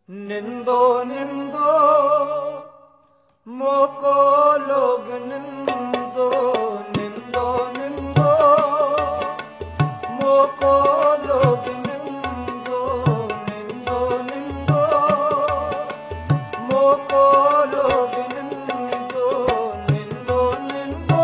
निंदो निंदो मोको लोग निंदो निंदो निंदो मोको लोग निंदो निंदो निंदो मोको लोग निंदो निंदो निंदो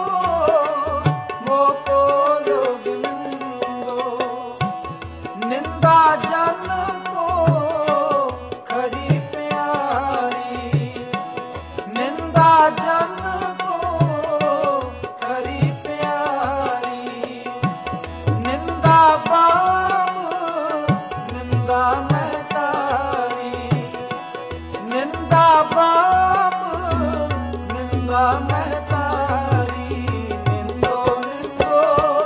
मोको लोग निंदो निंदा जन को खरी प्यारी निंदा जन को खरी प्यारी निंदा बाम निंदा महतारी निंदा बाम निंदा महतारी निंदो निंदो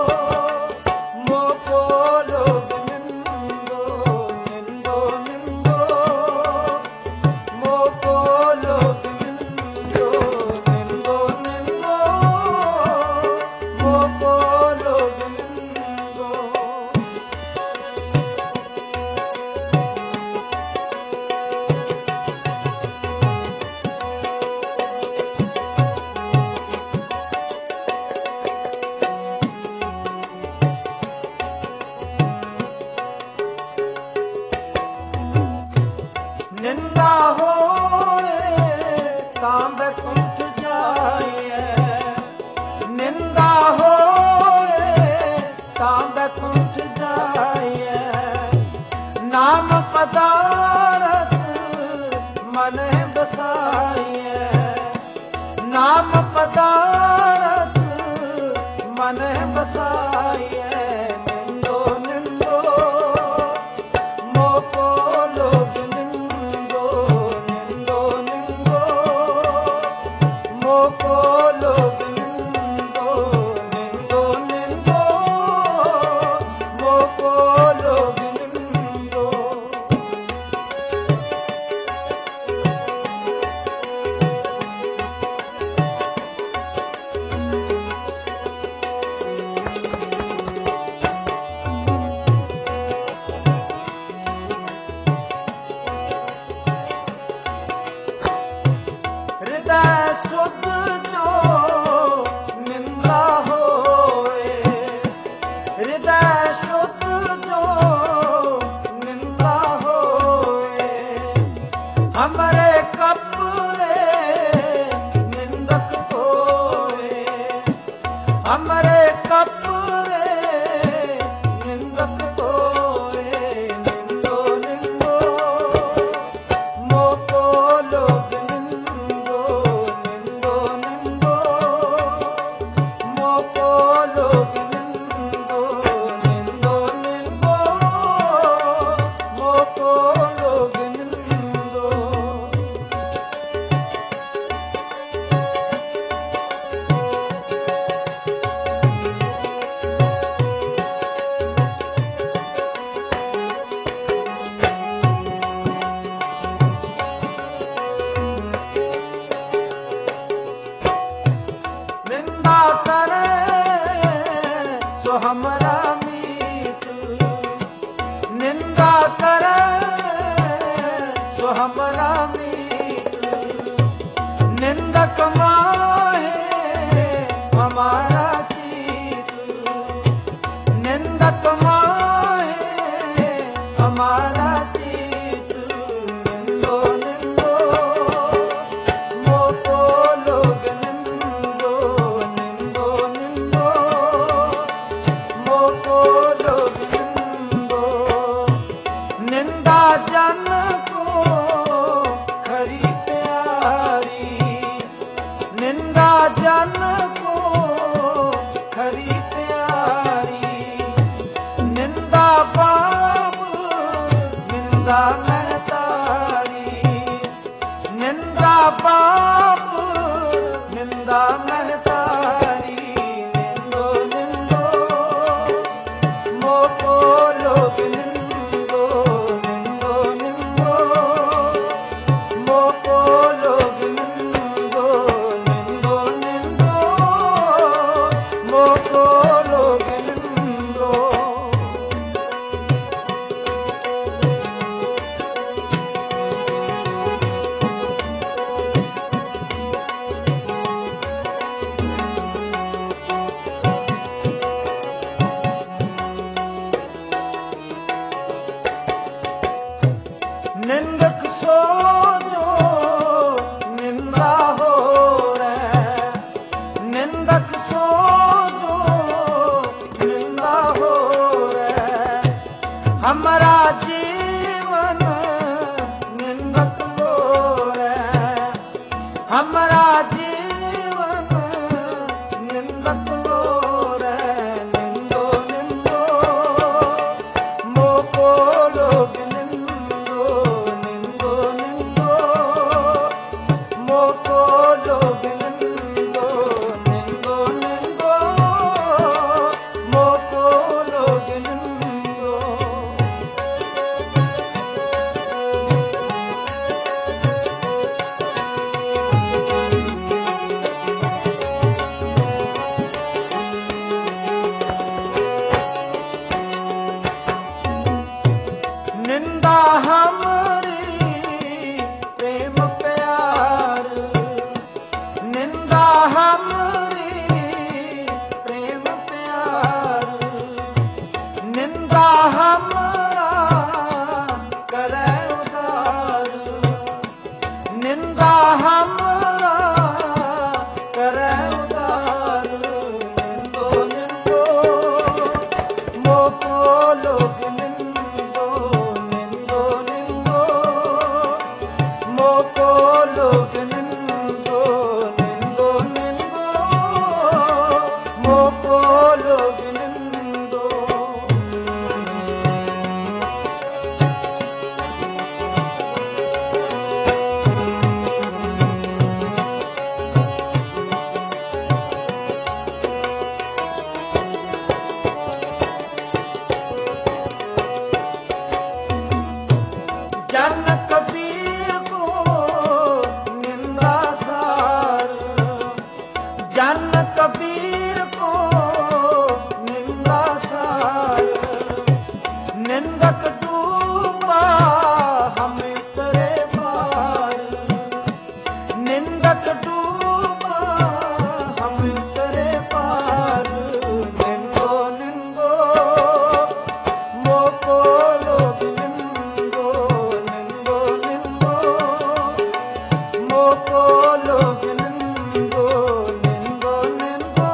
मोको लोग निंदो निंदो निंदो मोको लोग निंदो निंदो निंदो मोको लोग निंदो निंदा होए तांब कुंठ जाए निंदा होए तांब कुंठ जाए नाम पदारथ मन बसाए नाम पदारथ मन बसाए निंदो निंदो मोको लोग निंदो निंदो निंदो मोको लोग निंदो निंदो निंदो मोको लोग निंदो हृदय सुध जो निंदा होए हृदय सुध जो निंदा होए हमरे कपरे निंदक होए हमरे कपरे निंदक होए निंदो निंदो मोको लोग निंदो निंदो निंदो मोको लोग निंदो निंदो निंदो मोको लोग निंदो निंदा करे सो हमरा मीत निंदा करे सो हमरा मीत निंदक माहे हमारा चीत निंदक माहे हमारा चीत निंदो निंदो मोको लोग निंदो निंदो निंदो मोको लोग निंदो निंदा जन को खरी प्यारी निंदा जन को खरी प्यारी निंदा बाप निंदा महतारी निंदा बाप निंदा महतारी निंदो निंदो मोको लोग निंदो निंदो निंदो मोको लोग निंदो निंदो निंदो मोको लोग निंदो हमारा जीवन निंदक लोरे, हमारा जीवन निंदक लोरे, निंदो निंदो मोको लोग निंदो, निंदो निंदो मोको लोग निंदो, निंदो निंदो मोको लोग निंदो। निंदा हमारी प्रेम प्यार, निंदा हमारी प्रेम प्यार, निंदा हमारा करे उदार, निंदा हमारा करे उदार, निंदो निंदो मोको लोग निंदो, निंदो निंदो मोको लोग निंदो, निंदो निंदो मोको लोग निंदो। जन कबीर को निंदा सार, जन कबीर को निंदा सार, निंदक डूबा हम करे पार, निंदक डूबा हम करे पार, निंदो निंदो मोको लोग निंदो, निंदो निंदो मोको लोग निंदो, निंदो निंदो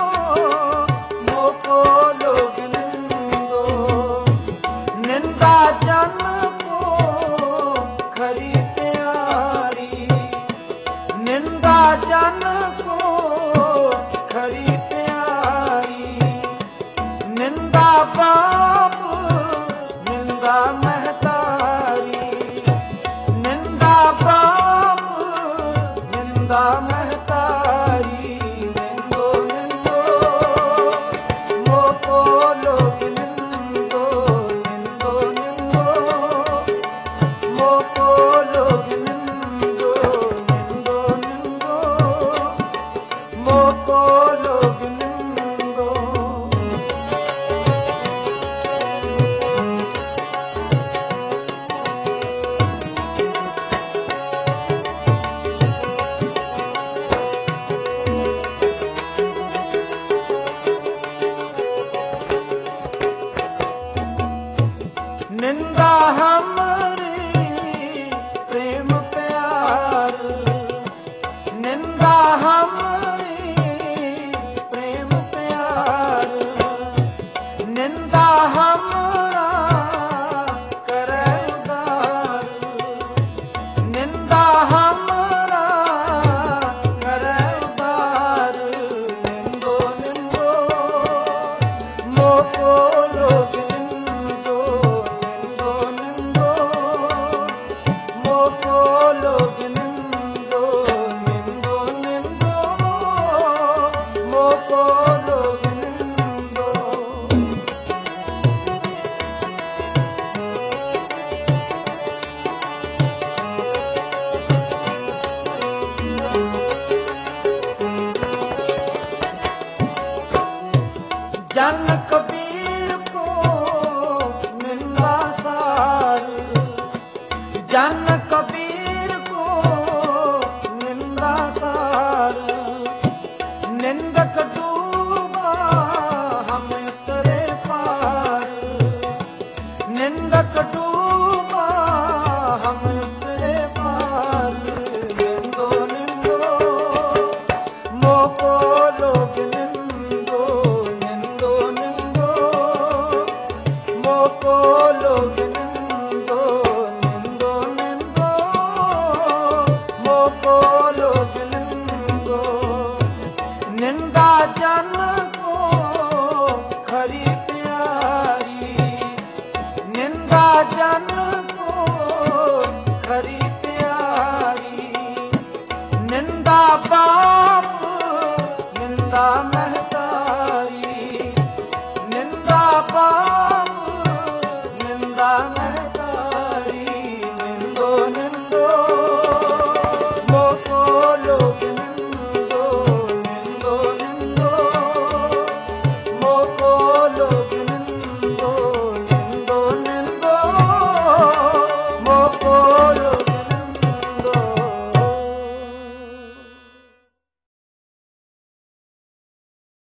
मोको लोग निंदो। निंदा जन को खरी प्यारी, निंदा जन को खरी प्यारी, निंदा बाप निंदा महतारी, निंदा बाप निंदा महतारी, निंदो निंदो मोको लोग निंदो, निंदो निंदो मोको लोग निंदो, निंदो निंदो मोको लोग निंदो। निंदा हमारी प्रेम प्यार, निंदा हमारी प्रेम प्यार, निंदा हमारा करे उदार, निंदा हमारा करे उदार, निंदो निंदो मोको लोग निंदो, निंदो निंदो मोको लोग निंदो, निंदो निंदो मोको लोग निंदो। जन कबीर को निंदा सार, जन कबीर को निंदा सार, निंदक डूबा हम करे पार, निंदक डूबा हम करे पार, निंदो निंदो मोको लोग निंदो, निंदो निंदो मोको लोग जन